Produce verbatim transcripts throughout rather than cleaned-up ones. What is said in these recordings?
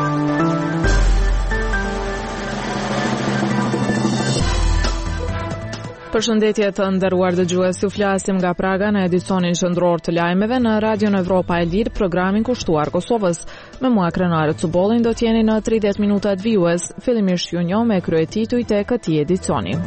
Përshëndetje të nderuar dëgjues, ju flasim nga Praga në edicionin qendror të lajmeve në Radion Evropa e Lirë, programin kushtuar Kosovës. Me mua Krenare Cubolin do t'jeni në tridhjetë minutat vijues, fillimisht ju njoh me kryetitujt e këtij edicioni.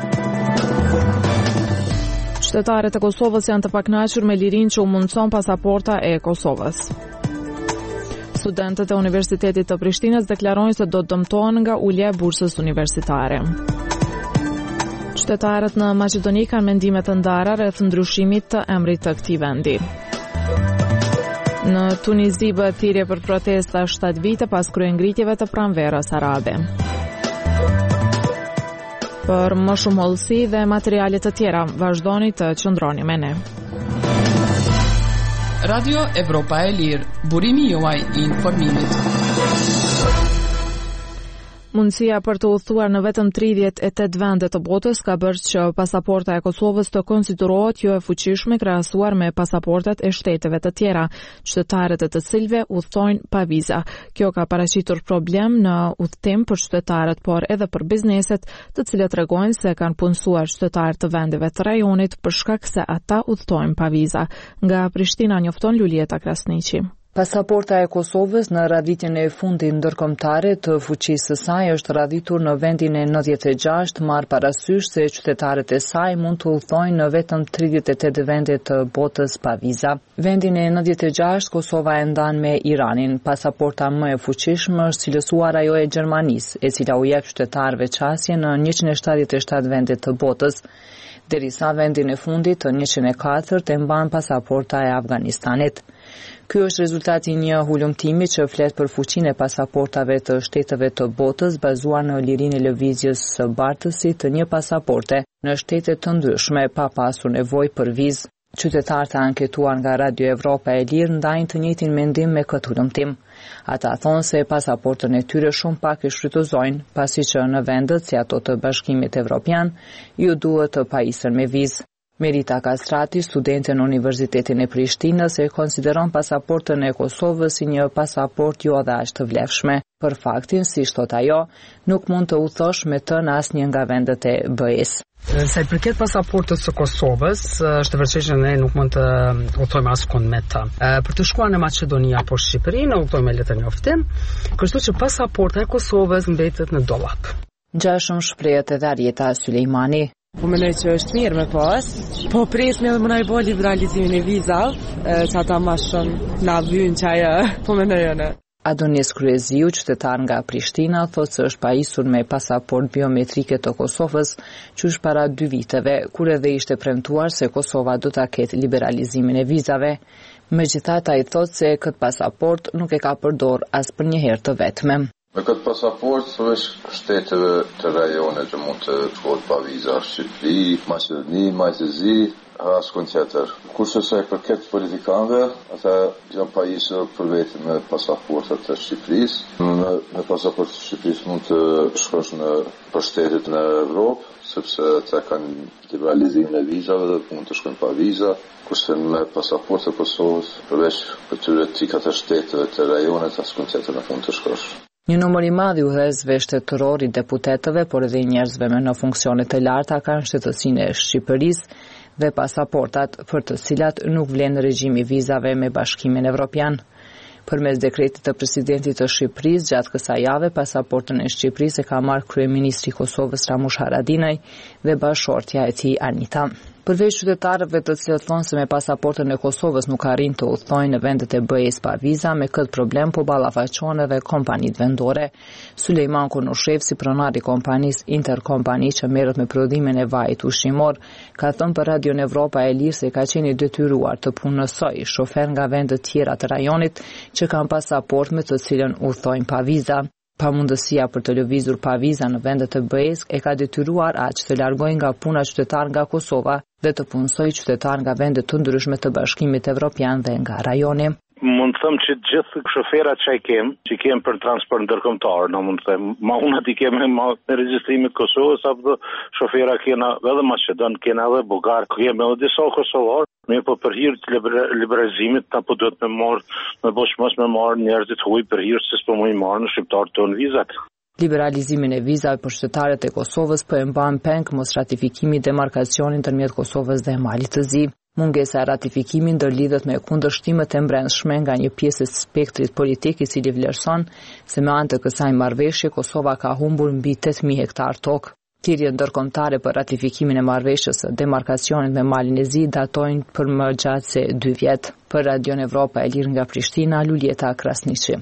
Qytetarët e Kosovës janë të pakënaqur me lirinë që u mundson pasaporta e Kosovës. Studentët e Universitetit të Prishtinës deklarojnë se do të dëmtohen nga ulja e bursës universitare. Qytetarët në Maqedoni kanë mendime të ndara rreth ndryshimit të emrit të këtij vendi. Në Tunizi bëhet thirrje për protesta shtatë vite pas kryengritjeve të pranverës arabe. Për më shumë hollësi dhe materiale të tjera, vazhdoni të qëndroni me ne. Radio Evropa e Lirë, burimi juaj i informimit. Mundësia për të udhëtuar në vetëm tridhjetë e tetë vende të botës ka bërë që pasaporta e Kosovës të konsiderohet jo e fuqishme krahasuar me pasaportat e shteteve të tjera, qytetarët e të cilëve udhtojnë pa viza. Kjo ka paraqitur problem në udhtim për qytetarët, por edhe për bizneset, të cilët tregojnë se kanë punësuar qytetarë të vendeve të rajonit për shkak se ata udhtojnë pa viza. Nga Prishtina njofton Lulieta Krasniqi. Pasaporta e Kosovës në radhitjen e fundit ndërkombëtare të fuqisë së saj është radhitur në vendin e nëntëdhjetë e gjashtë, marr parasysh se qytetarët e saj mund të udhtojnë në vetëm tridhjetë e tetë vende të botës pa viza. Vendin e nëntëdhjetë e gjashtë Kosova e ndan me Iranin. Pasaporta më e fuqishme është cilësuar ajo e Gjermanisë, e cila u jep qytetarëve çastje në njëqind e shtatëdhjetë e shtatë vende të botës, derisa vendin e fundit të njëqind e katërt e mban pasaporta e Afganistanit. Ky është rezultati i një hulumtimi që flet për fuqinë e pasaportave të shteteve të botës bazuar në lirinë e lëvizjes së bartësit të një pasaporte në shtete të ndryshme pa pasur nevojë për vizë. Qytetarët e anketuar nga Radio Evropa e Lirë ndajnë të njëjtin mendim me këtë hulumtim. Ata thonë se pasaportën e tyre shumë pak e shfrytëzojnë, pasi që në vendet si ato të Bashkimit Evropian ju duhet të pajisen me vizë. Merita Kastrati, studente në Universitetin e Prishtinës, e konsideron pasaportën e Kosovës si një pasaport jo dhe aq të vlefshme, për faktin, si thot ajo, nuk mund të udhëtosh me të në asnjë nga vendet e B E S. Sa i përket pasaportës së Kosovës, është vërtet që ne nuk mund të udhtojmë askund me të. Për të shkuar në Maqedoni apo Shqipëri, ne udhtojmë me letër njoftim, kështu që pasaporta e Kosovës mbetet në dollap. Gjashëm shprehet edhe Arjeta Sulejmani. Po mendoj që është mirë me pas, po presim edhe më na i bë liberalizimin e vizave, që ata më shumë na vynë që ajo, po mendoj unë. Adonis Kryeziu, qytetar nga Prishtina, thotë se është pajisur me pasaport biometrike të Kosovës, që është para dy viteve, kur edhe ishte premtuar se Kosova do ta ketë liberalizimin e vizave. Megjithatë, ai thotë se këtë pasaport nuk e ka përdor as për një herë të vetme. Me këtë pasaport, veç shteteve të rajonit që mund të shkohet pa viza, Shqipëri, Maqedoni, Majtëzi, askund tjetër. Kurse sa i përket politikanëve, ata janë pajisur për vetëm me pasaportat të Shqipërisë. Me, me pasaportat të Shqipërisë mund të shkosh në për shtetet në Evropë, sepse ata kanë liberalizimin e vizave dhe mund të shkojnë pa viza. Kurse me pasaportat e Kosovës, përveç këtyre tikat të shteteve të rajonit, askund tjetër nuk mund të shkosh. Një numër i madh i udhëzëve shtetëror i deputetëve, por edhe njerëzve me në funksione të larta kanë shtetësinë e Shqipërisë dhe pasaportat për të cilat nuk vlen regjimi vizave me Bashkimin Evropian. Përmes dekretit të presidentit të Shqipërisë gjatë kësaj jave, pasaportën e Shqipërisë e ka marrë kryeministri i Kosovës Ramush Haradinaj dhe bashortja e tij Anita. Përveç qytetarëve të cilët thonë se me pasaportën e Kosovës nuk arrin të udhtojnë në vendet e B E S pa viza, me këtë problem po ballafaqohen edhe kompanitë vendore. Sulejman Konushev, si pronar i kompanisë Interkompani që merret me prodhimin e vajit ushqimor, ka thënë për Radion Evropa e Lirë se ka qenë i detyruar të punësoj shofer nga vende tjera të rajonit që kanë pasaport me të cilën udhtojnë pa viza. Pamundësia për të lëvizur pa viza në vendet e B E S e ka detyruar aq të largojë nga puna qytetar nga Kosova dhe të punësoj qytetar nga vende të ndryshme të Bashkimit Evropian dhe nga rajoni. Mund të them që gjithë shoferat që i kem, që i kem për transport ndërkombëtar, na mund të them, ma unë aty kem me regjistrimin e Kosovës, apo shofera kena edhe Maqedon, kena edhe Bugar, kemi edhe disa kosovar, mirë po për hir të liberalizimit apo duhet me marr, me bosh mos me marr njerëzit huaj për hir se s'po mund i marrë në shqiptar tonë vizat. Liberalizimin e vizave për qytetarët e Kosovës po e mban peng mos ratifikimi i demarkacionit ndërmjet Kosovës dhe Malit të Zi. Mungesa e ratifikimit ndërlidhet me kundërshtimet e brendshme nga një pjesë e spektrit politik i cili vlerëson se me anë të kësaj marrëveshje Kosova ka humbur mbi tetë mijë hektar tokë. Thirrjet ndërkombëtare për ratifikimin e marrëveshjes së demarkacionit me Malin e Zi datojnë për më gjatë se dy vjet. Për Radion Evropa e Lirë nga Prishtina, Luljeta Krasniqi.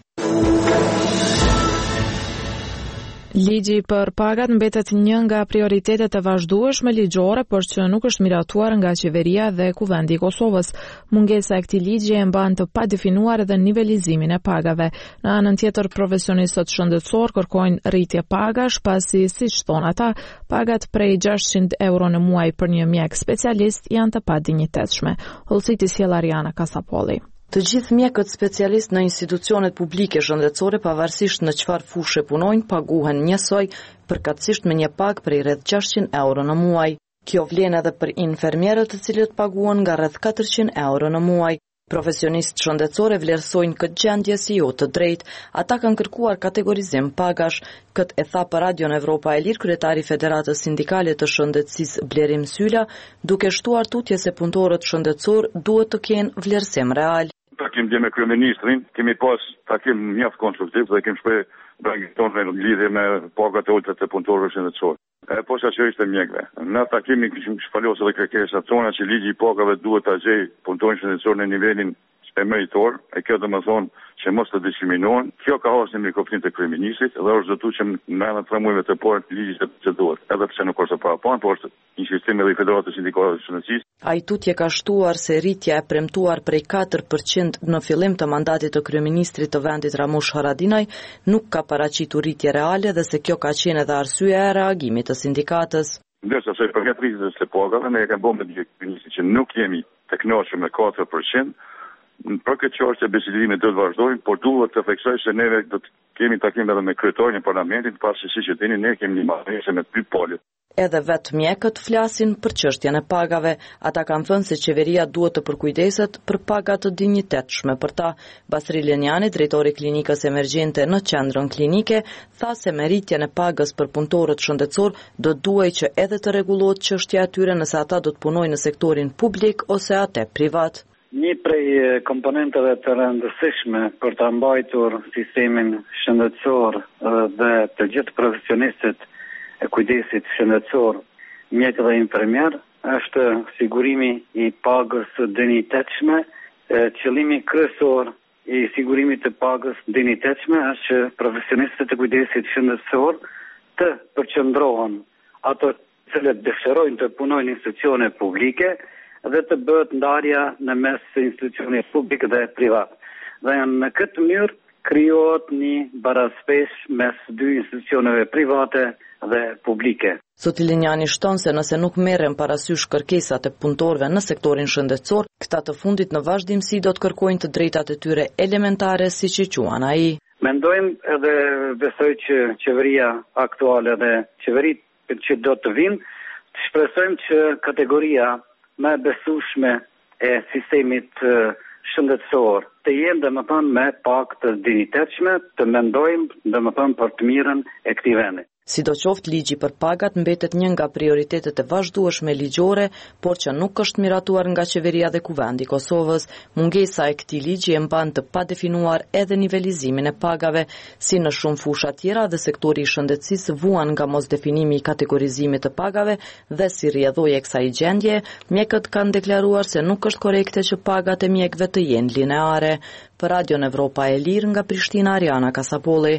Ligji për pagat mbetet një nga prioritetet e vazhdueshme ligjore, por që nuk është miratuar nga qeveria dhe Kuvendi i Kosovës. Mungesa e këtij ligji e mban të padefinuar edhe nivelizimin e pagave. Në anën tjetër, profesionistët shëndetësor kërkojnë rritje pagash, pasi siç thonë ata, pagat prej gjashtëqind euro në muaj për një mjek specialist janë të padinjitetshme. Hollësiti sjell Ariana Kasapolli. Të gjithë mjekët specialist në institucionet publike shëndetësore, pavarësisht në çfarë fushë punojnë, paguhen njësoj, përkatësisht me një pagë prej rreth gjashtëqind euro në muaj. Kjo vlen edhe për infermierët, të cilët paguhen nga rreth katërqind euro në muaj. Profesionistë shëndetësore vlerësojnë këtë gjendje si jo të drejtë. Ata kanë kërkuar kategorizim pagash. Këtë e tha për Radion Evropa e Lirë kryetari i Federatës Sindikale të Shëndetësisë Blerim Syla, duke shtuar tutje se punëtorët shëndetësor duhet të kenë vlerësim real. Takim dhe me kryeministrin, kemi pas takim mjaft konstruktiv dhe kemi shpreh brengin tonë në lidhje me pagat e ulta të punëtorëve shëndetësor. E posa që ishte mjekve. Në takimin kishim shpalosur edhe kërkesat tona që ligji i pagave duhet ta gjejë punëtorin shëndetësor në nivelin e meritor, e kjo do të thonë që mos të diskriminohen. Kjo ka hasur në kopshtin të kryeministrit dhe është zotuar që në anë të muajve të parë ligji të proceduar, edhe pse nuk është para pa, por është një sistem edhe i Federatës Sindikale të Shëndetësisë. Ai tutje ka shtuar se rritja e premtuar prej katër përqind në fillim të mandatit të kryeministrit të vendit Ramush Haradinaj nuk ka paraqitur rritje reale dhe se kjo ka qenë edhe arsyeja e reagimit të sindikatës. Ndërsa se përket rritjes së pagave, ne e kemi bënë me kryeministrin që nuk jemi të kënaqur me katër përqind. Për këtë çështje bisedimi do të vazhdojmë, por duhet të theksoj se ne do të kemi takim edhe me kryetarin e parlamentit, pasi siç e dini ne kemi një marrëveshje me dy palët. Edhe vetë mjekët flasin për çështjen e pagave. Ata kanë thënë se qeveria duhet të përkujdeset për paga të dinjitetshme për ta. Basri Lenjani, drejtori i klinikës emergjente në qendrën klinike, tha se me rritjen e pagës për punëtorët shëndetësor do duhej që edhe të rregullohet çështja e tyre nëse ata do të punojnë në sektorin publik ose atë privat. Një prej komponenteve të rëndësishme për të mbajtur sistemin shëndetësor dhe të gjithë profesionistët e kujdesit shëndetësor, mjekë dhe infermier, është sigurimi i pagës dinjitetshme. Qëllimi kryesor i sigurimit të pagës dinjitetshme është që profesionistët e kujdesit shëndetësor të përqendrohen ato që dëshirojnë të punojnë në institucione publike dhe të bëhet ndarja në mes institucioneve publike dhe privat. Dhe në këtë mënyrë krijohet një baraspeshje mes dy institucioneve private dhe publike. Zoti Linjani shton se nëse nuk merren parasysh kërkesat e punëtorëve në sektorin shëndetësor, këta të fundit në vazhdimsi do të kërkojnë të drejtat e tyre elementare siç i quan ai. Mendojmë edhe besoj që qeveria aktuale dhe qeveritë që do të vinë, të shpresojmë që kategoria më e besueshme e sistemit shëndetësor të jenë dhe më thënë me pak të dinjitetshme, të mendojmë dhe më thënë për të mirën e këtij vendi. Sidoqoftë ligji për pagat mbetet një nga prioritetet e vazhdueshme ligjore, por që nuk është miratuar nga qeveria dhe Kuvendi i Kosovës. Mungesa e këtij ligji e mban të padefinuar edhe nivelizimin e pagave, si në shumë fusha tjera dhe sektori i shëndetësisë vuan nga mosdefinimi i kategorizimit të pagave dhe si rrjedhoi e kësaj gjendje, mjekët kanë deklaruar se nuk është korrekte që pagat e mjekëve të jenë lineare. Për Radion Evropa e Lirë nga Prishtina, Ariana Kasapolli.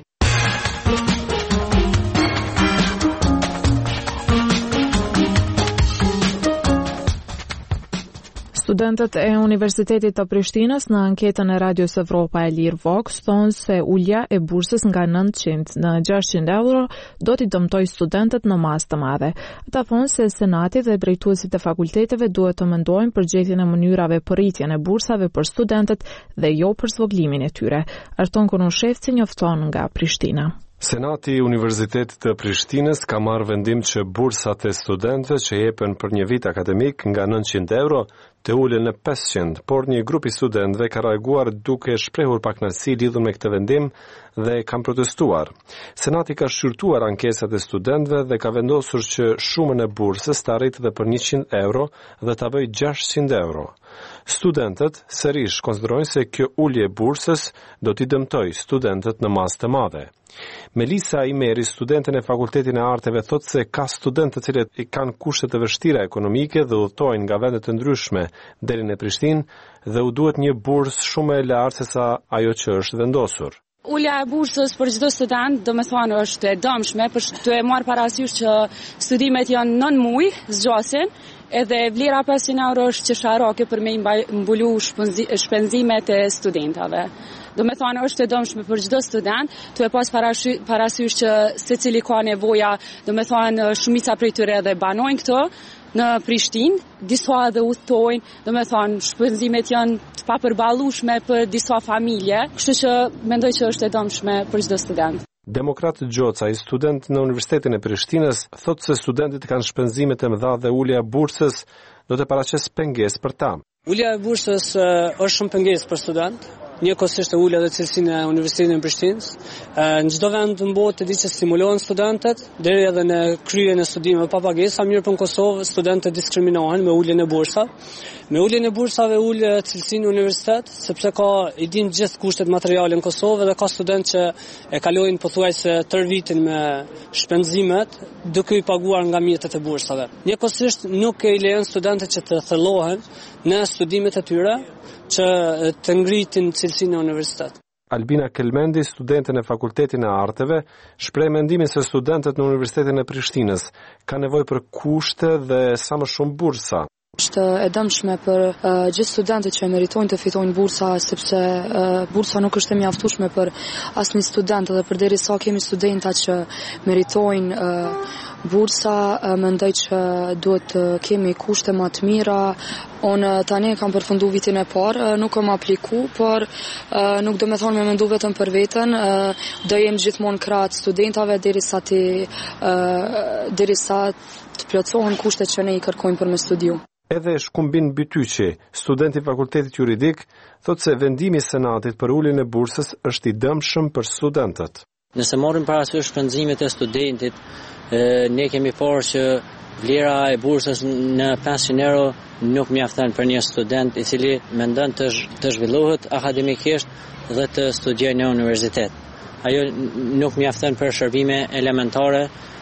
Studentët e Universitetit të Prishtinës në anketën e Radios Evropa e Lirë Vox thonë se ulja e bursës nga nëntëqind në gjashtëqind euro do t'i dëmtojë studentët në masë të madhe. Ata thonë se Senati dhe drejtuesit e fakulteteve duhet të mendojnë për gjetjen e mënyrave për rritjen e bursave për studentët dhe jo për zvoglimin e tyre. Arton Konushevci njofton nga Prishtina. Senati i Universitetit të Prishtinës ka marrë vendim që bursat e studentëve që jepen për një vit akademik nga nëntëqind euro të ulen në pesëqind, por një grup i studentëve ka reaguar duke shprehur pakënaqësi lidhur me këtë vendim dhe kanë protestuar. Senati ka shqyrtuar ankesat e studentëve dhe ka vendosur që shumën e bursës të arritë dhe për njëqind euro dhe ta bëjë gjashtëqind euro. Studentët sërish konsiderojnë se kjo ulje e bursës do t'i dëmtojë studentët në masë të madhe. Melisa Imeri, studenten e Fakultetin e Arteve, thotë se ka studentë të cilët i kanë kushte të vështira ekonomike dhe udhtojnë nga vende të ndryshme deri në Prishtinë dhe u duhet një bursë shumë e lartë se sa ajo që është vendosur. Ulja e bursës për çdo student, do me thonë, është e dëmshme, për të e marrë parasysh që studimet janë nën muaj, zgjasin, edhe vlera pesëqind euro është qesharake për me mbulu shpenzimet e studentave. Do me thonë, është e dëmshme për çdo student, të e pas parasysh që secili ka nevoja, do me thonë, shumica prej tyre edhe banojnë këto në Prishtinë, disa edhe udhtojnë, do me thonë, shpenzimet janë të papërballueshme për disa familje, kështu që mendoj që është e dëmshme për çdo student. Demokrat Gjoca, i student në Universitetin e Prishtinës, thotë se studentët kanë shpenzimet e mëdha dhe ulja e bursës do të paraqes pengesë për ta. Ulja e bursës është shumë pengesë për student. Njëkohësisht e ulja dhe cilësinë e Universitetit të Prishtinës. Në çdo vend në botë di që stimulohen studentët, deri edhe në kryerjen e studimeve pa pagesë, mirë për në Kosovë studentët diskriminohen me uljen e bursave. Me uljen e bursave ul cilësinë e universitet, sepse ka i din gjithë kushtet materiale në Kosovë dhe ka studentë që e kalojnë pothuajse tër vitin me shpenzimet duke i paguar nga mjetet e bursave. Njëkohësisht nuk e lejon studentët që të thellohen në studimet e tyre që të ngritin cilësinë e universitetit. Albina Kelmendi, studente në Fakultetin e Arteve, shpreh mendimin se studentët në Universitetin e Prishtinës kanë nevojë për kushte dhe sa më shumë bursa. Është e dëmshme për uh, gjithë studentët që meritojnë të fitojnë bursa, sepse uh, bursa nuk është e mjaftueshme për asnjë student, dhe përderisa kemi studenta që meritojnë uh, bursa, uh, mendoj që duhet të uh, kemi kushte më të mira. Unë uh, tani kam përfunduar vitin e parë, uh, nuk kam apliku, por uh, nuk do me thonë me mendu vetëm për veten, uh, do jem gjithmonë krah të studentave derisa të uh, derisa të plotësohen kushtet që ne i kërkojmë për me studiu. Edhe Shkumbin Bytyqi, student i Fakultetit Juridik, thotë se vendimi i Senatit për uljen e bursës është i dëmshëm për studentët. Nëse marrim parasysh shpenzimet e studentit, ne kemi parë që vlera e bursës në pesëqind euro nuk mjafton për një student i cili mendon të, të zhvillohet akademikisht dhe të studiojë në universitet. Ajo nuk mjafton për shërbime elementare,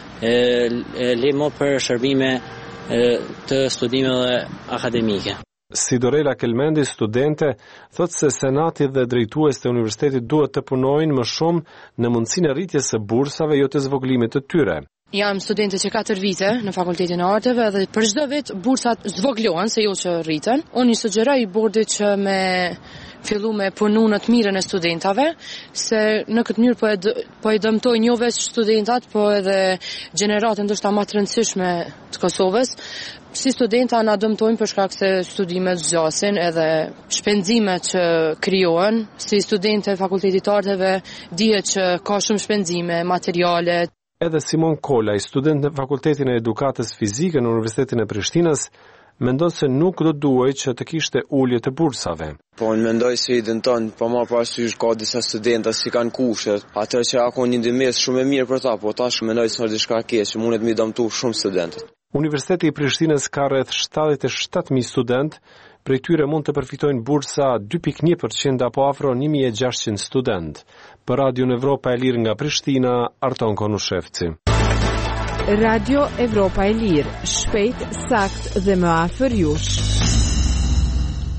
le më për shërbime të studimeve akademike. Si Dorela Kelmendi, studente, thotë se Senati dhe drejtuesit e universitetit duhet të punojnë më shumë në mundësinë e rritjes së bursave, jo të zvoglimit të tyre. Jam studente që katër vite në Fakultetin e Arteve dhe për çdo vit bursat zvoglohen, se jo që rriten. Unë i sugjeroj bordit që me fillu me punu në të mirën e studentave, se në këtë mënyrë po e, po e dëmtojnë jo vetëm studentat, po edhe gjeneratën ndoshta më të rëndësishme të Kosovës. Si studenta na dëmtojnë për shkak se studimet zgjasin edhe shpenzimet që krijohen. Si studente e Fakultetit të Arteve dihet që ka shumë shpenzime materiale. Edhe Simon Kolaj, student në Fakultetin e Edukatës Fizike në Universitetin e Prishtinës, mendon se nuk do duhej që të kishte ulje të bursave. Po unë mendoj se i dënton, po marr parasysh ka disa studenta që kanë kushte, atë që ka një ndërmjet shumë e mirë për ta, po tash mendoj se është diçka e keq, që mundet më dëmtu shumë studentët. Universiteti i Prishtinës ka rreth shtatëdhjetë e shtatë mijë student, prej tyre mund të përfitojnë bursa dy pikë një përqind apo afro një mijë e gjashtëqind student. Për Radio Evropa e Lirë nga Prishtina, Arton Konushevci. Radio Evropa e Lirë, shpejt, sakt dhe më afër jush.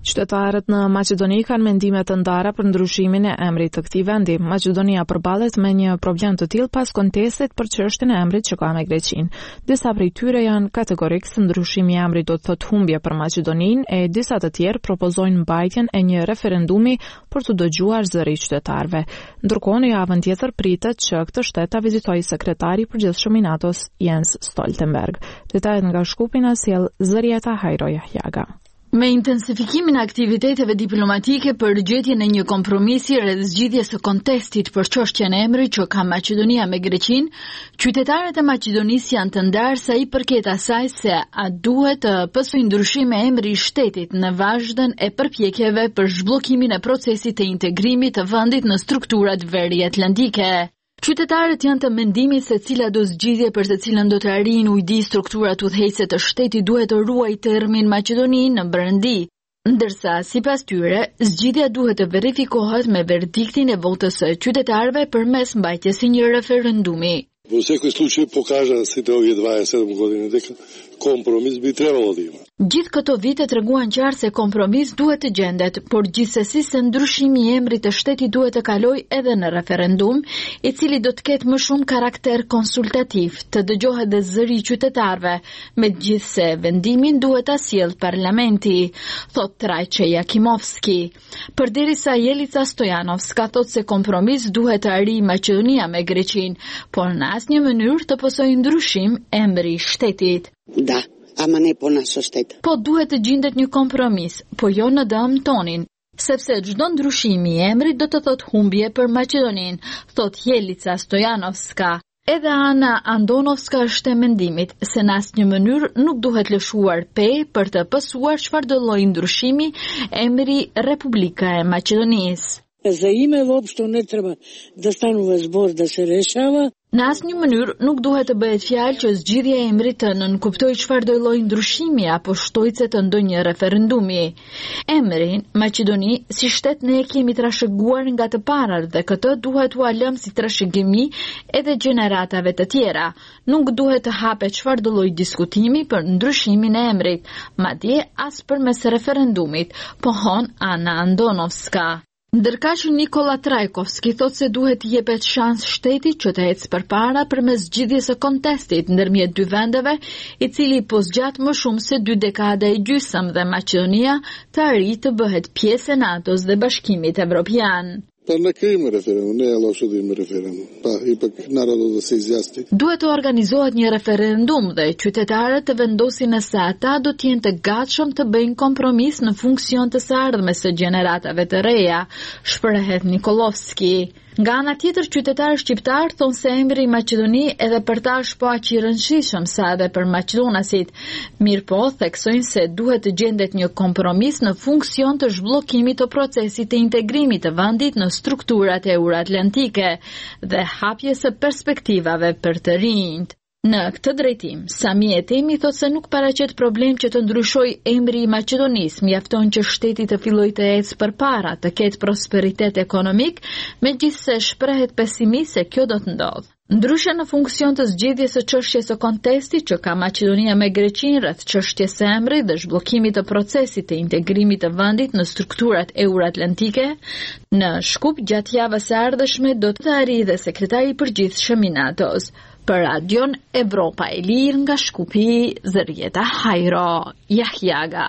Qytetarët në Maqedoni kanë mendime të ndara për ndryshimin e emrit të këtij vendi. Maqedonia përballet me një problem të tillë pas kontestit për çështjen e emrit që ka me Greqinë. Disa prej tyre janë kategorik se ndryshimi i emrit do të thotë humbje për Maqedoninë, e disa të tjerë propozojnë mbajtjen e një referendumi për të dëgjuar zëri i qytetarëve. Ndërkohë në javën tjetër pritet që këtë shtet ta vizitojë sekretari i përgjithshëm i NATO-s Jens Stoltenberg. Detajet nga Shkupi na sjell Zërieta Hajro Jahjaga. Me intensifikimin e aktiviteteve diplomatike për gjetjen e një kompromisi rreth zgjidhjes së kontestit për çështjen e emrit që ka Maqedonia me Greqinë, qytetarët e Maqedonisë janë të ndarë sa i përket asaj se a duhet të pësojë ndryshim e emri i shtetit në vazhdën e përpjekjeve për zhbllokimin e procesit të integrimit të vendit në strukturat veriatlantike. Qytetarët janë të mendimit se cila do zgjidhje për të cilën do të arrijnë ujdi strukturat udhëheqëse të shtetit duhet të ruajë termin Maqedoni në brendi, ndërsa sipas tyre zgjidhja duhet të verifikohet me verdiktin e votës së qytetarëve përmes mbajtjes së një referendumi. Во секој случај покажа сите овие дваесет и седум години дека компромис би требало да има. Gjithë këto vite treguan qartë se kompromis duhet të gjendet, por gjithsesi se ndryshimi i emrit të shtetit duhet të kalojë edhe në referendum, i cili do të ketë më shumë karakter konsultativ, të dëgjohet dhe zëri i qytetarëve, megjithse vendimin duhet ta sjellë parlamenti, thot Trajče Jakimovski. Përderisa Jelica Stojanovska thot se kompromis duhet të arrijë Maqedonia me Greqinë, por në asnjë mënyrë të pësojë ndryshim emri i shtetit. Da, ama ne po na sostet. Po duhet të gjendet një kompromis, po jo në dëm tonin, sepse çdo ndryshimi i emrit do të thotë humbje për Maqedoninë, thot Jelica Stojanovska. Edhe Ana Andonovska është e mendimit se në asnjë mënyrë nuk duhet lëshuar pej për të pësuar çfarëdo lloji ndryshimi emri Republika e Maqedonisë. За име воопшто не треба да станува збор да се решава. Në asnjë mënyrë nuk duhet të bëhet fjalë që zgjidhja e emrit të nënkuptojë çfarëdo lloj ndryshimi apo shtojse të ndonjë referendumi. Emrin Maqedoni si shtet ne e kemi trashëguar nga të parat dhe këtë duhet u lëm si trashëgimi edhe gjeneratave të tjera. Nuk duhet të hapet çfarëdo lloj diskutimi për ndryshimin e emrit, madje as përmes referendumit, pohon Ana Andonovska. Ndërkaq Nikola Trajkovski thot se duhet të jepet shans shtetit që të ecë përpara përmes zgjidhjes së kontestit ndërmjet dy vendeve, i cili po zgjat më shumë se dy dekada e gjysmë dhe Maqedonia të arrijë të bëhet pjesë e NATO-s dhe Bashkimit Evropian. Па нека има референдум, не е лошо да има референдум. Па ипак народот да се изјасни. Duhet të organizohet një referendum dhe qytetarët të vendosin nëse ata do të jenë të gatshëm të bëjnë kompromis në funksion të së ardhmes së gjeneratave të reja, shprehet Nikolovski. Nga ana tjetër, qytetarë shqiptar thonë se emri Maqedoni edhe për ta është po aq i rëndësishëm sa edhe për maqedonasit. Mirëpo theksojnë se duhet të gjendet një kompromis në funksion të zhbllokimit të procesit të integrimit të vendit në strukturat euroatlantike dhe hapjes së perspektivave për të rinjt. Në këtë drejtim, Sami Etemi thot se nuk paraqet problem që të ndryshojë emri i Maqedonisë, mjafton që shteti të fillojë të ecë përpara, të ketë prosperitet ekonomik, megjithse shprehet pesimist se kjo do të ndodhë. Ndryshe në funksion të zgjidhjes së çështjes së kontestit që ka Maqedonia me Greqinë rreth çështjes së emrit dhe zhbllokimit të procesit të integrimit të vendit në strukturat euroatlantike, në Shkup gjatë javës së ardhshme do të arrijë dhe sekretari i përgjithshëm i NATO-s. Për Radion Evropa e Lirë nga Shkupi, Zërieta Hajro Jahjaga.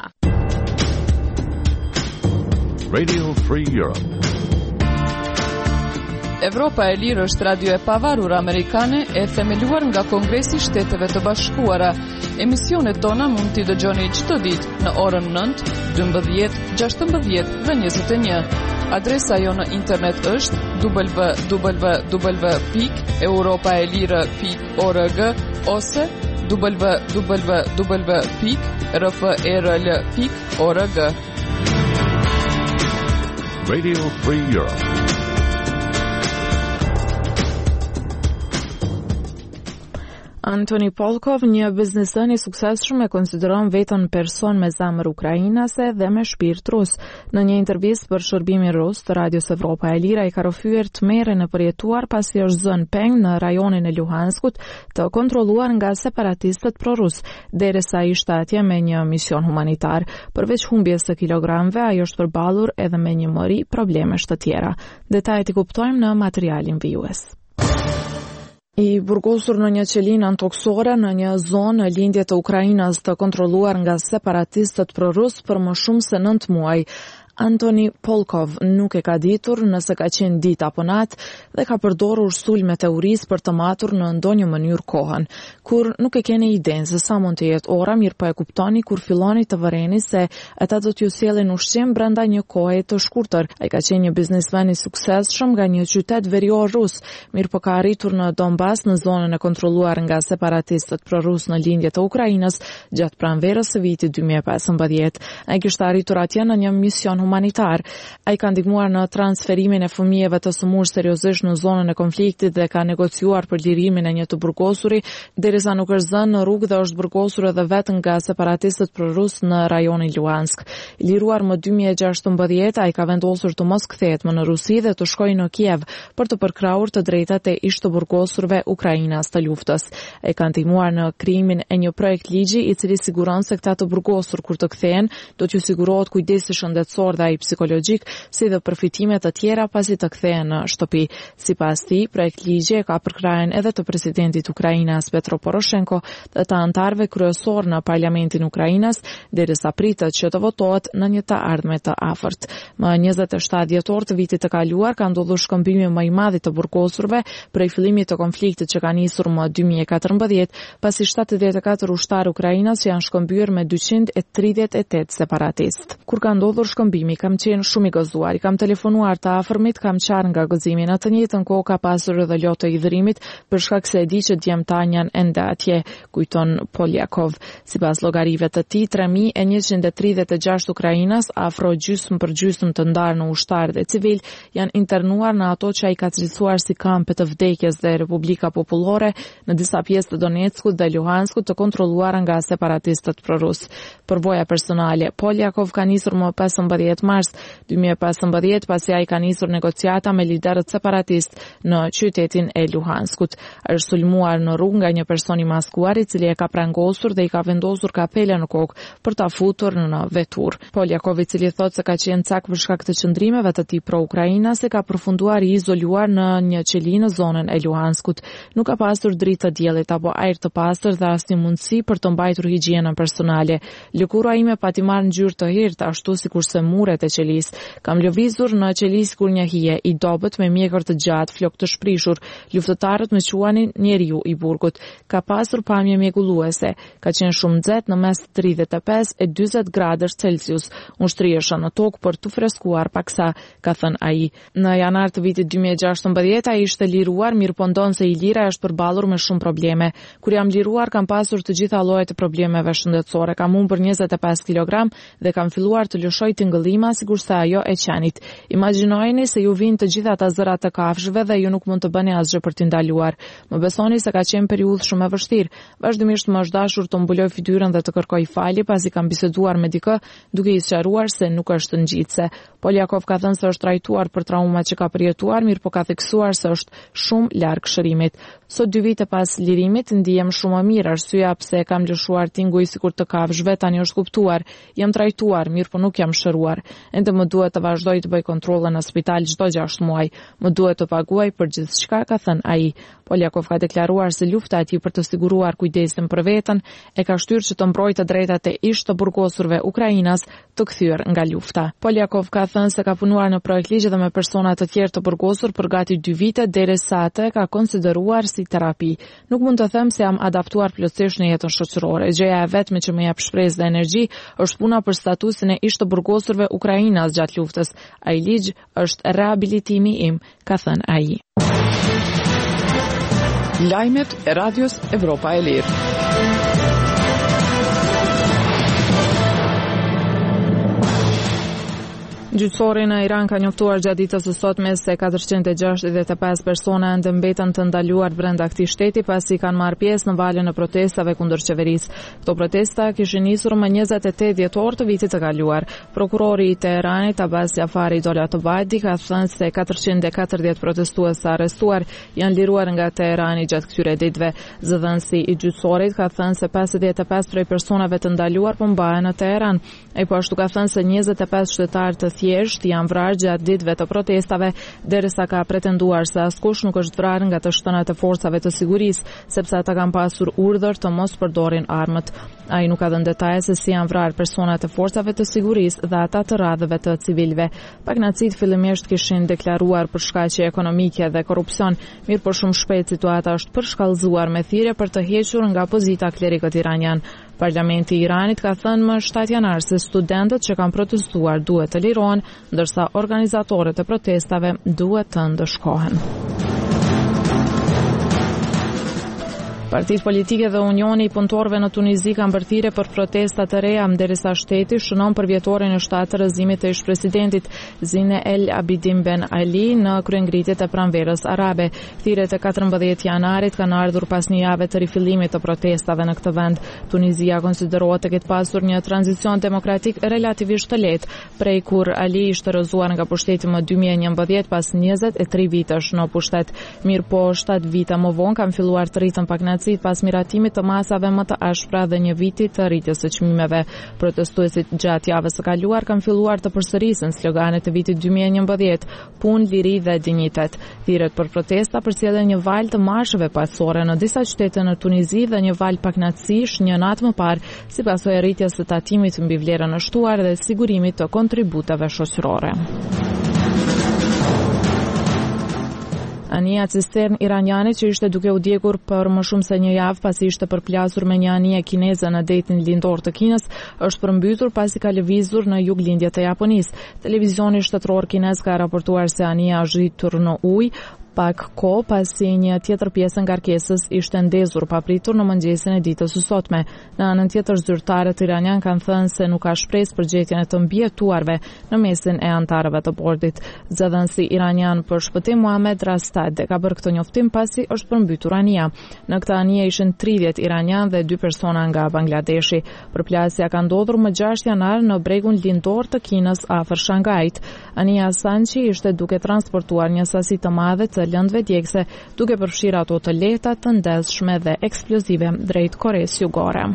Radio Free Europe. Evropa e Lirë është radio e pavarur amerikane e themeluar nga Kongresi i Shteteve të Bashkuara. Emisionet tona mund t'i dëgjoni çdo ditë në orën nëntë, dymbëdhjetë, gjashtëmbëdhjetë dhe njëzet e një. Adresa jo në internet është w w w pikë europaelire pikë org ose w w w pikë r f e r l pikë org. Radio Free Europe. Antoni Polkov, një biznesmen i suksesshëm, e konsideron veten person me zemër ukrainase dhe me shpirt rus. Në një intervistë për shërbimin rus të Radios Evropa e Lira, i ka rrëfyer tmerrën e përjetuar pasi është zënë peng në rajonin e Luhanskut, të kontrolluar nga separatistët prorus, derisa ishte atje me një mision humanitar. Përveç humbjes së kilogramëve, ai është përballur edhe me një mori problemesh të tjera. Detajet i kuptojmë në materialin vijues. I burgosur në një qelinë antoksore në një zonë lindje të Ukrainës të kontrolluar nga separatistët prorus për më shumë se nëntë muaj. Antoni Polkov nuk e ka ditur nëse ka qenë ditë apo natë dhe ka përdorur sulme teorisë për të matur në ndonjë mënyrë kohën. Kur nuk e keni idenë se sa mund të jetë ora, mirë po e kuptoni kur filloni të vëreni se ata do t'ju sjellin ushqim brenda një kohe të shkurtër. Ai ka qenë një biznesmen i suksesshëm nga një qytet verior rus, mirë po ka arritur në Donbas, në zonën e kontrolluar nga separatistët prorus në lindje të Ukrainës gjatë pranverës së vitit dy mijë e pesëmbëdhjetë. Ai kishte arritur atje në një mision humanitar. Ai ka ndihmuar në transferimin e fëmijëve të sëmurë seriozisht në zonën e konfliktit dhe ka negociuar për lirimin e një të burgosuri, derisa nuk është zënë në rrugë dhe është burgosur edhe vetë nga separatistët prorus në rajonin Luhansk. I liruar më dy mijë e gjashtëmbëdhjetë, ai ka vendosur të mos kthehet më në Rusi dhe të shkojë në Kiev për të përkrahur të drejtat e ish të burgosurve ukrainas të luftës. Ai ka ndihmuar në krijimin e një projekt ligji i cili siguron se këta të burgosur kur të kthehen do t'ju sigurohet kujdesi shëndetësor dhe ai psikologjik, si dhe përfitime të tjera pasi të kthehen në shtëpi. Sipas tij, projekt ligji ka përkrajen edhe të presidentit Ukrainas Petro Poroshenko dhe të antarëve kryesor në parlamentin Ukrainas, derisa pritet që të votohet në një të ardhme të afërt. Më njëzet e shtatë dhjetor të vitit të kaluar ka ndodhur shkëmbimi më i madh i të burgosurve prej fillimit të konfliktit që ka nisur më dy mijë e katërmbëdhjetë, pasi shtatëdhjetë e katër ushtarë ukrainas janë shkëmbyer me dyqind e tridhjetë e tetë separatistë. Kur ka ndodhur shkëmbimi, kam qenë shumë i gëzuar, i kam telefonuar të afërmit, kam qarë nga gëzimi. Në të njëjtën kohë ka pasur edhe lot të idhërimit për shkak se e di që djemtan janë ende atje, kujton Poljakov. Sipas llogarive të tij, tre mijë e njëqind e tridhjetë e gjashtë ukrainas, afro gjysmë për gjysmë të ndarë në ushtarë dhe civil, janë internuar në ato që ai ka cilësuar si kampe të vdekjes dhe Republika Popullore në disa pjesë të Donetskut dhe Luhanskut të kontrolluara nga separatistët prorus. Përvoja personale, Poljakov ka nisur më pesëmbëdhjetë mars dy mijë e pesëmbëdhjetë pasi ai ka nisur negociata me liderët separatist në qytetin e Luhanskut. Është sulmuar në rrugë nga një person i maskuar i cili e ka prangosur dhe i ka vendosur kapele në kokë për ta futur në vetur. Poljakov, i cili thotë se ka qenë cak për shkak të qëndrimeve të tij pro-ukrainase, ka përfunduar i izoluar në një qeli në zonën e Luhanskut. Nuk ka pasur dritë të diellit apo ajër të pastër dhe asnjë mundësi për të mbajtur higjienën personale. Lëkura ime pati marrë ngjyrë të errët ashtu sikurse muret e qelis. Kam lëvizur në qelis kur një hije, i dobët me mjekër të gjatë, flok të shprishur. Luftëtarët më quanin njeriu i burgut. Ka pasur pamje mrekulluese. Ka qenë shumë nxehtë në mes tridhjetë e pesë e dyzet gradësh Celsius. Unë shtriesha në tokë për të freskuar paksa, ka thënë ai. Në janar të vitit dy mijë e gjashtëmbëdhjetë ai ishte liruar, mirë po ndon se i lira është përballur me shumë probleme. Kur jam liruar kam pasur të gjitha llojet e problemeve shëndetësore. Kam humbur njëzet e pesë kilogram dhe kam filluar të lëshoj tingëllima sikurse ajo e qenit. Imagjinojeni se ju vijnë të gjitha ata zërat të kafshëve dhe ju nuk mund të bëni asgjë për t'i ndaluar. Më besoni se ka qenë periudhë shumë e vështirë. Vazhdimisht më është dashur të mbuloj fytyrën dhe të kërkoj falje pasi kam biseduar me dikë duke i sqaruar se nuk është ngjitse. Poljakov ka thënë se është trajtuar për traumat që ka përjetuar, mirë po ka theksuar se është shumë larg shërimit. Sot dy vite pas lirimit ndihem shumë më mirë, arsyeja pse kam lëshuar tinguj sikur të kafshëve tani është kuptuar. Jam trajtuar, mirë po nuk jam shëruar. Ende më duhet të vazhdoj të bëj kontrolle në spital çdo gjashtë muaj. Më duhet të paguaj për gjithçka, ka thënë ai. Poljakov ka deklaruar se lufta e tij për të siguruar kujdesin për veten e ka shtyrë që të mbrojë të drejtat e ish të burgosurve ukrainas të kthyer nga lufta. Poljakov ka thënë se ka punuar në projekt ligji dhe me persona të tjerë të burgosur për gati dy vite derisa atë ka konsideruar si terapi. Nuk mund të them se jam adaptuar plotësisht në jetën shoqërore. Gjëja e vetme që më jep shpresë dhe energji është puna për statusin e ish të burgosurve ukrainas gjatë luftës. Ai ligj është rehabilitimi im, ka thënë ai. Lajmet e Radios Evropa e Lirë. Gjyqësori në Iran ka njoftuar gjatë ditës së sotme se katërqind e gjashtëdhjetë e pesë persona ende mbeten të ndaluar brenda këtij shteti pasi kanë marrë pjesë në valën e protestave kundër qeverisë. Këto protesta kishin nisur më njëzet e tetë dhjetor të vitit të kaluar. Prokurori i Teheranit Abbas Jafari Dolatovadi ka thënë se katërqind e katërdhjetë protestues të arrestuar janë liruar nga Teherani gjatë këtyre ditëve. Zëdhënësi i gjyqësorit ka thënë se pesëdhjetë e pesë prej personave të ndaluar po mbahen në Teheran. Ai po ashtu ka thënë se njëzet e pesë qytetarë të thjesht janë vrarë gjatë ditëve të protestave, derisa ka pretenduar se askush nuk është vrarë nga të shtënat e forcave të sigurisë, sepse ata kanë pasur urdhër të mos përdorin armët. Ai nuk ka dhënë detaje se si janë vrarë personat e forcave të sigurisë dhe ata të radhëve të civilëve. Pagnacit fillimisht kishin deklaruar për shkaqe ekonomike dhe korrupsion, mirë po shumë shpejt situata është përshkallëzuar me thirrje për të hequr nga pozita klerikët iranian. Parlamenti i Iranit ka thënë më shtatë janar se studentët që kanë protestuar duhet të lirohen, ndërsa organizatorët e protestave duhet të ndëshkohen. Partitë politike dhe Unioni i punëtorëve në Tunizi kanë bërthire për protesta të reja, derisa shteti shënon për vjetorin e shtatë të rrëzimit të ish-presidentit Zine El Abidin Ben Ali në kryengritjet e pranverës arabe. Thirrjet e katërmbëdhjetë janarit kanë ardhur pas një jave të rifillimit të protestave në këtë vend. Tunizia konsiderohet të ketë pasur një tranzicion demokratik relativisht të lehtë, prej kur Ali ishte rrëzuar nga pushteti më dy mijë e njëmbëdhjetë pas njëzet e tri vitesh në pushtet. Mirë po shtatë vite më vonë kanë filluar të rritën paknaci pas miratimit të masave më të ashpra dhe një viti të rritjes së çmimeve. Protestuesit gjatë javës së kaluar kanë filluar të përsërisin sloganet e vitit dy mijë e njëmbëdhjetë, punë, liri dhe dinjitet. Thirrjet për protesta përcjellën një valë të marsheve pasore në disa qytete në Tunizi dhe një valë paknacish një natë më parë, si pasojë e rritjes së tatimit mbi vlerën e shtuar dhe sigurimit të kontributeve shoqërore. Anija cistern iraniane që ishte duke u djegur për më shumë se një javë pasi ishte përplasur me një anije kineze në detin lindor të Kinës, është përmbytur pasi ka lëvizur në juglindje të Japonisë. Televizioni shtetëror kinez ka raportuar se anija është rritur në ujë pak kohë pasi një tjetër pjesë ngarkesës ishte ndezur papritur në mëngjesin e ditës së sotme. Në anën tjetër, zyrtarët iranian kanë thënë se nuk ka shpresë për gjetjen e të mbijetuarve në mesin e antarëve të bordit. Zëdhënësi iranian për shpëtim Muhammad Rastad ka bërë këtë njoftim pasi është përmbytur anija. Në këtë anije ishin tridhjetë iranian dhe dy persona nga Bangladeshi. Përplasja ka ndodhur më gjashtë janar në bregun lindor të Kinës afër Shangajit. Anija Sanchi ishte duke transportuar një sasi të madhe të lëndëve djegëse, duke përfshirë ato të lehta, të ndezshme dhe eksplozive drejt Koresë Jugore.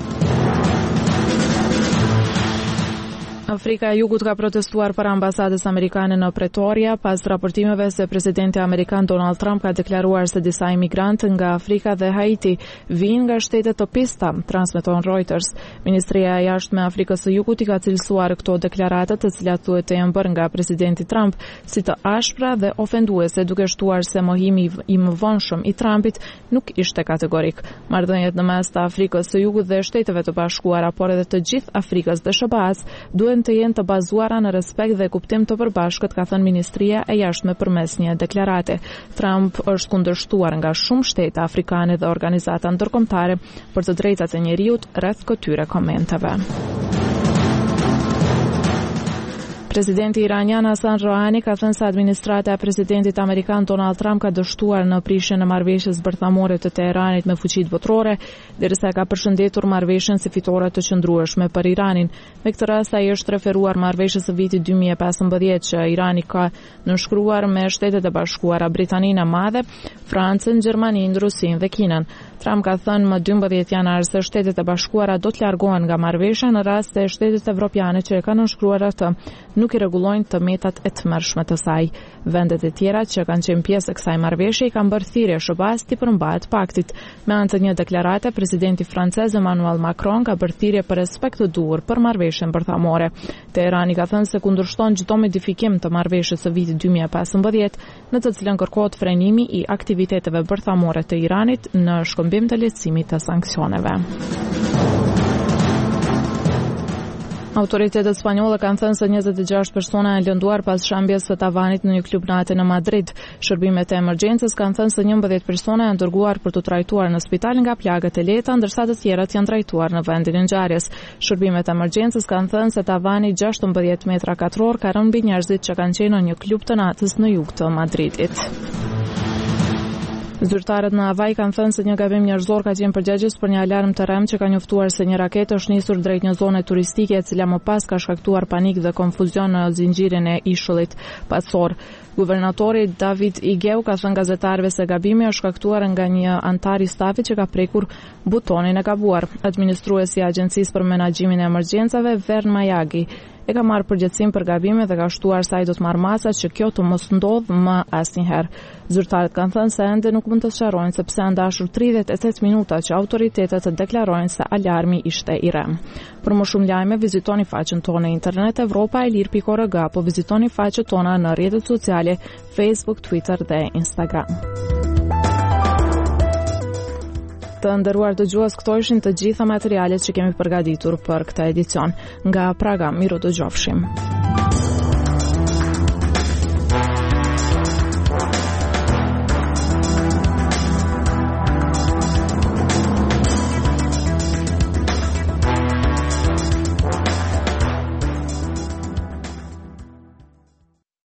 Afrika e Jugut ka protestuar për ambasadës amerikane në Pretoria pas raportimeve se presidenti amerikan Donald Trump ka deklaruar se disa imigrantë nga Afrika dhe Haiti vijnë nga shtetet të pista, transmeton Reuters. Ministria e Jashtme e Afrikës së Jugut i ka cilësuar këto deklarate, të cilat thuhet të janë bërë nga presidenti Trump, si të ashpra dhe ofenduese, duke shtuar se mohimi i mëvonshëm i Trumpit nuk ishte kategorik. Marrëdhëniet në mes të Afrikës së Jugut dhe Shteteve të Bashkuara, por edhe të gjithë Afrikës dhe Sh B A-s, duhen të jenë të bazuara në respekt dhe kuptim të përbashkët, ka thënë Ministria e Jashtme përmes një deklarate. Trump është kundërshtuar nga shumë shtete afrikane dhe organizata ndërkombëtare për të drejtat e njerëzit rreth këtyre komenteve. Presidenti iranian Hasan Rouhani ka thënë se administrata e presidentit amerikan Donald Trump ka dështuar në prishjen e marrëveshjes bërthamore të Teheranit me fuqitë botërore, derisa ka përshëndetur marrëveshjen si fitore të qëndrueshme për Iranin. Me këtë rast ai është referuar marrëveshjes së vitit dy mijë e pesëmbëdhjetë që Irani ka nënshkruar me Shtetet e Bashkuara, Britaninë e Madhe, Francën, Gjermaninë, Rusinë dhe Kinën. Trump ka thënë më dymbëdhjetë janar se Shtetet e Bashkuara do të largohen nga marrëveshja në rast se shtetet evropiane që e kanë nënshkruar atë nuk i rregullojnë të metat e tmerrshme të saj. Vendet e tjera që kanë qenë pjesë e kësaj marrëveshje i kanë bërë thirrje Sh B A-s të përmbahet paktit. Me anë të një deklarate, presidenti francez Emmanuel Macron ka bërë thirrje për respekt të duhur për marrëveshjen bërthamore. Teherani ka thënë se kundërshton çdo modifikim të marrëveshjes së vitit dy mijë e pesëmbëdhjetë, në të cilën kërkohet frenimi i aktiviteteve bërthamore të Iranit në shkëmbim të lehtësimit të sanksioneve. Autoritetet spanjolle kanë thënë se njëzet e gjashtë persona janë lënduar pas shambjes së tavanit në një klub nate në Madrid. Shërbimet e emergjencës kanë thënë se njëmbëdhjetë persona janë dërguar për të trajtuar në spital nga plagët e lehta, ndërsa të tjerat janë trajtuar në vendin e ngjarjes. Shërbimet e emergjencës kanë thënë se tavani gjashtëmbëdhjetë metra katror ka rënë mbi njerëzit që kanë qenë në një klub të natës në jug të Madridit. Zyrtarët në Havaj kanë thënë se një gabim njerëzor ka qenë përgjegjës për një alarm terrem që ka njoftuar se një raketë është nisur drejt një zone turistike e cila më pas ka shkaktuar panik dhe konfuzion në zinxhirin e ishullit pasor. Guvernatori David Igeu ka thënë gazetarëve se gabimi është shkaktuar nga një antar i stafit që ka prekur butonin e gabuar. Administruesi i Agjencisë për Menaxhimin e Emergjencave, Vern Majagi, e ka marrë përgjegjësim për gabimin dhe ka shtuar se ai do të marrë masat që kjo të mos ndodhë më asnjëherë. Zyrtarët kanë thënë se ende nuk mund të sqarojnë sepse janë dashur tridhjetë e tetë minuta që autoritetet të deklarojnë se alarmi ishte i rrem. Për më shumë lajme vizitoni faqen tonë në internet europa e lir pikë org apo vizitoni faqet tona në rrjetet sociale Facebook, Twitter dhe Instagram. Të nderuar dëgjues, këto ishin të gjitha materialet që kemi përgatitur për këtë edicion. Nga Praga, miru dëgjofshim.